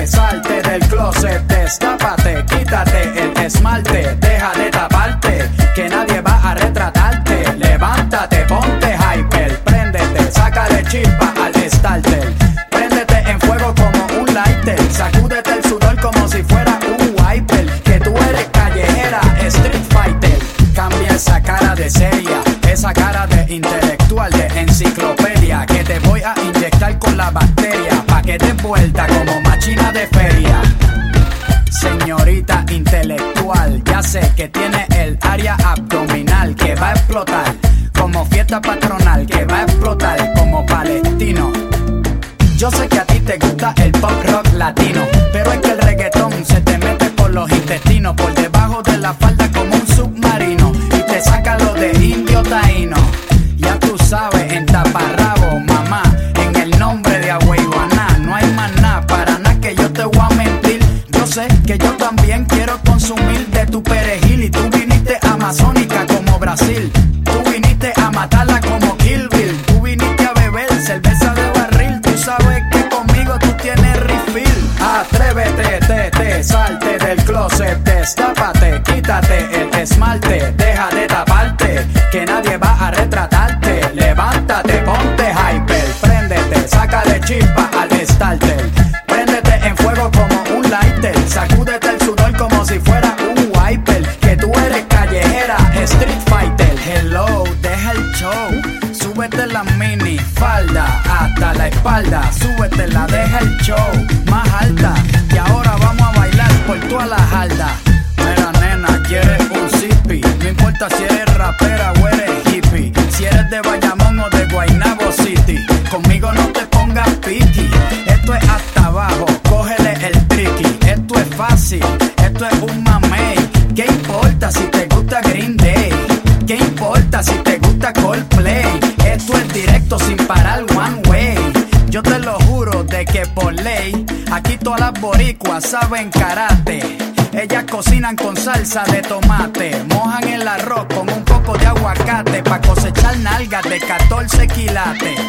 salte del closet, destápate, quítate el esmalte, deja de taparte, que nadie va a retratarte. Levántate, ponte hyper, préndete, sácale chispa al starter. Préndete en fuego como un lighter, sacúdete el sudor como si fuera un wiper. Que tú eres callejera, street fighter. Cambia esa cara de seria, esa cara de intelectual, de enciclopedia, que te voy a inyectar con la bacteria, pa' que te vuelta como machina de feria. Señorita intelectual, ya sé que tiene el área abdominal que va a explotar como fiesta patronal, que va a explotar como palestino. Yo sé que a ti te gusta el pop rock latino, pero es que el reggaetón se te mete por los intestinos, por debajo de la falda como un submarino, y te saca lo de indio taíno. Ya tú sabes, en taparrabo, mamá, en el nombre de Agüeyuaná, no hay más nada, para nada que yo te voy a mentir. Yo sé que yo también quiero consumir de tu perejil, y tú viniste amazónica como Brasil, tú viniste a matarla como Kill Bill, tú viniste a beber cerveza de barril, tú sabes que conmigo tú tienes refill. Atrévete, salte del closet, destápate, quítate el esmalte, deja de taparte, que nadie va a retratarte. Levántate, ponte hyper, préndete, sácale chispa al starter. Préndete en fuego como un lighter, sacúdete el sudor como si fuera un wiper. Que tú eres callejera, street fighter. Hello, deja el show, súbete la mini falda hasta la espalda, súbetela, deja el show más alta, y ahora vamos a bailar por toda la jarda. Mira nena, quieres un zippy, no importa si eres rapera o eres hippie, si eres de Bayamón o de Guaynabo City, conmigo no te pongas piqui. Esto es hasta abajo, cógele el tricky, esto es fácil, esto es un mamey. ¿Qué importa si te gusta Green Day? ¿Qué importa si te gusta Coldplay? Esto es directo sin parar one way. Yo te lo juro de que por ley, aquí todas las boricuas saben karate. Ellas cocinan con salsa de tomate, mojan el arroz con un poco de aguacate, pa' cosechar nalgas de 14 quilates.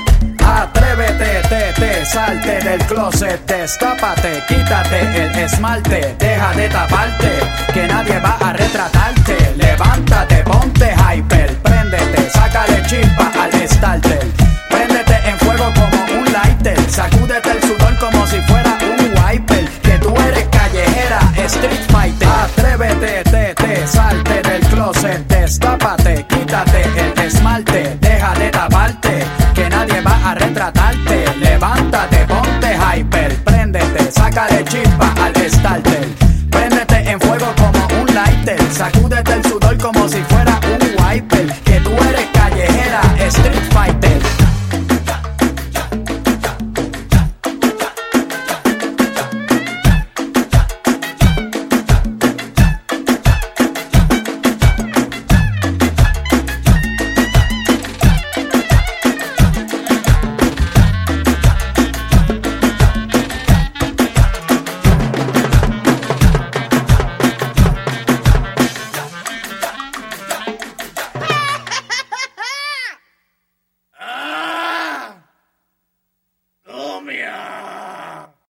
Atrévete, salte del closet, destápate, quítate el esmalte, deja de taparte, que nadie va a retratarte. Levántate, ponte hyper, préndete, sácale chispa al starter. Préndete en fuego como un lighter, sacúdete el sudor como si fuera un wiper. Que tú eres callejera, street fighter. Atrévete, salte del closet, destápate, quítate el esmalte, deja de taparte, que nadie va a retratarte. Levántate, ponte hyper, préndete, sácale chispa al starter. Préndete en fuego como un lighter, sacúdete el sudor como si fuera